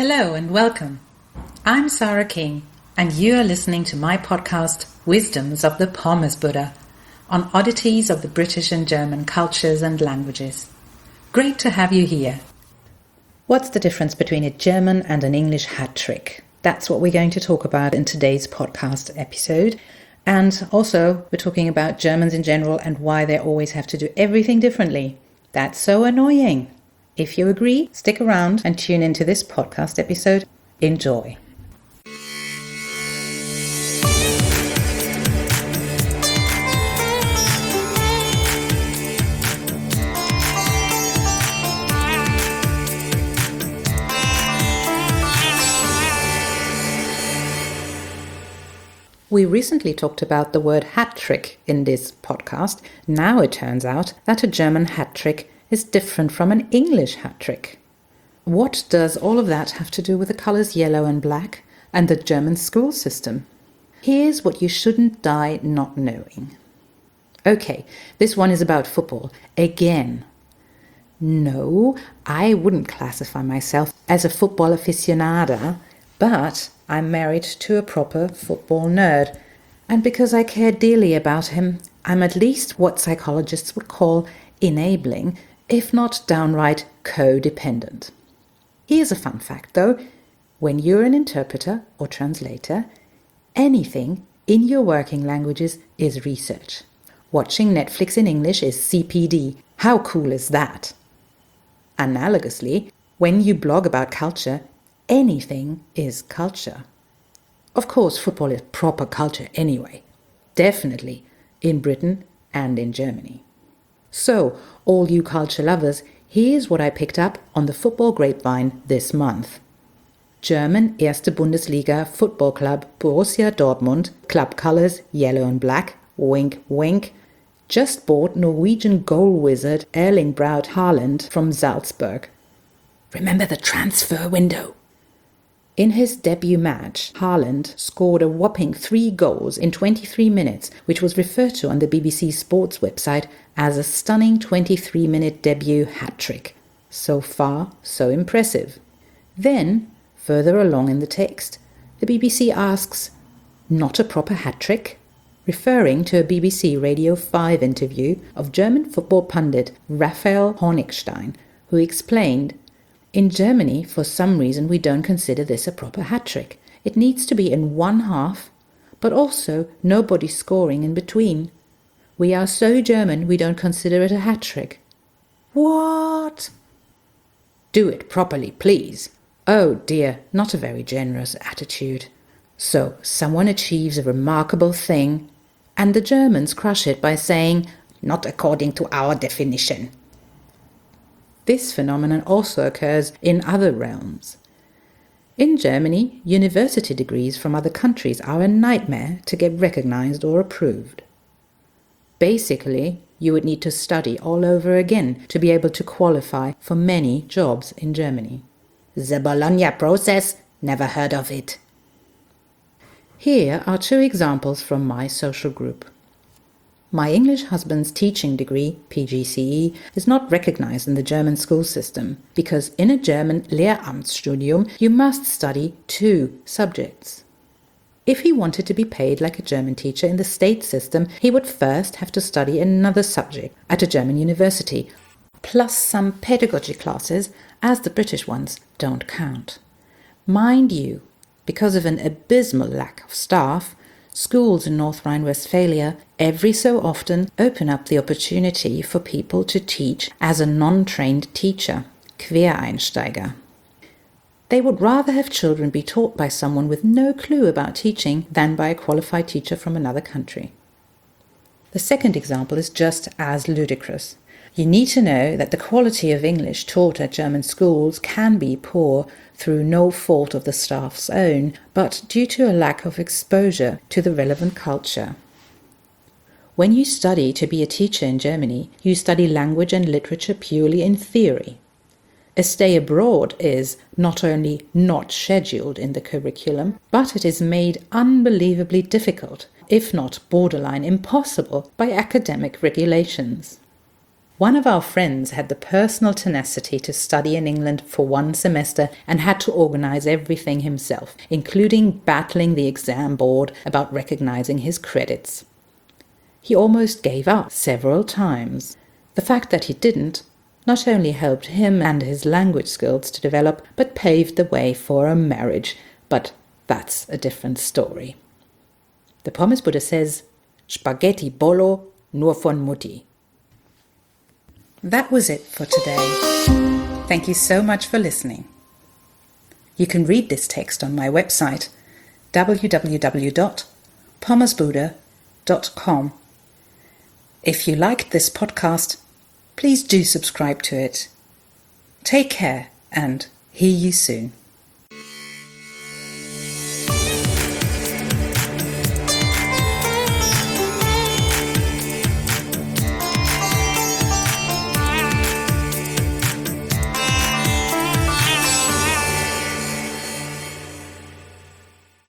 Hello and welcome. I'm Sarah King, and you are listening to my podcast, Wisdoms of the Pommes Buddha, on oddities of the British and German cultures and languages. Great to have you here. What's the difference between a German and an English hat trick? That's what we're going to talk about in today's podcast episode. And also, we're talking about Germans in general and why they always have to do everything differently. That's so annoying. If you agree, stick around and tune into this podcast episode. Enjoy. We recently talked about the word hat trick in this podcast. Now it turns out that a German hat trick is different from an English hat trick. What does all of that have to do with the colors yellow and black and the German school system? Here's what you shouldn't die not knowing. Okay, this one is about football. Again. No, I wouldn't classify myself as a football aficionada, but I'm married to a proper football nerd. And because I care dearly about him, I'm at least what psychologists would call enabling, if not downright codependent. Here's a fun fact though. When you're an interpreter or translator, anything in your working languages is research. Watching Netflix in English is CPD. How cool is that? Analogously, when you blog about culture, anything is culture. Of course, football is proper culture anyway. Definitely in Britain and in Germany. So, all you culture lovers, here's what I picked up on the football grapevine this month. German Erste Bundesliga football club Borussia Dortmund, club colors yellow and black, wink wink, just bought Norwegian goal wizard Erling Braut Haaland from Salzburg. Remember the transfer window? In his debut match, Haaland scored a whopping 3 goals in 23 minutes, which was referred to on the BBC Sports website as a stunning 23-minute debut hat-trick. So far, so impressive. Then, further along in the text, the BBC asks, "Not a proper hat-trick?" referring to a BBC Radio 5 interview of German football pundit Raphael Honigstein, who explained, "In Germany, for some reason, we don't consider this a proper hat-trick. It needs to be in one half, but also nobody scoring in between. We are so German, we don't consider it a hat-trick." What? Do it properly, please. Oh dear, not a very generous attitude. So, someone achieves a remarkable thing, and the Germans crush it by saying, "Not according to our definition." This phenomenon also occurs in other realms. In Germany, university degrees from other countries are a nightmare to get recognized or approved. Basically, you would need to study all over again to be able to qualify for many jobs in Germany. The Bologna process? Never heard of it. Here are 2 examples from my social group. My English husband's teaching degree, PGCE, is not recognized in the German school system because in a German Lehramtsstudium you must study 2 subjects. If he wanted to be paid like a German teacher in the state system, he would first have to study another subject at a German university, plus some pedagogy classes, as the British ones don't count. Mind you, because of an abysmal lack of staff, schools in North Rhine-Westphalia every so often open up the opportunity for people to teach as a non-trained teacher, Quereinsteiger. They would rather have children be taught by someone with no clue about teaching than by a qualified teacher from another country. The second example is just as ludicrous. You need to know that the quality of English taught at German schools can be poor through no fault of the staff's own, but due to a lack of exposure to the relevant culture. When you study to be a teacher in Germany, you study language and literature purely in theory. A stay abroad is not only not scheduled in the curriculum, but it is made unbelievably difficult, if not borderline impossible, by academic regulations. One of our friends had the personal tenacity to study in England for 1 semester and had to organize everything himself, including battling the exam board about recognizing his credits. He almost gave up several times. The fact that he didn't not only helped him and his language skills to develop, but paved the way for a marriage. But that's a different story. The Pommesbude says, Spaghetti Bollo nur von Mutti. That was it for today. Thank you so much for listening. You can read this text on my website, www.pommesbude.com. If you liked this podcast, please do subscribe to it. Take care and hear you soon.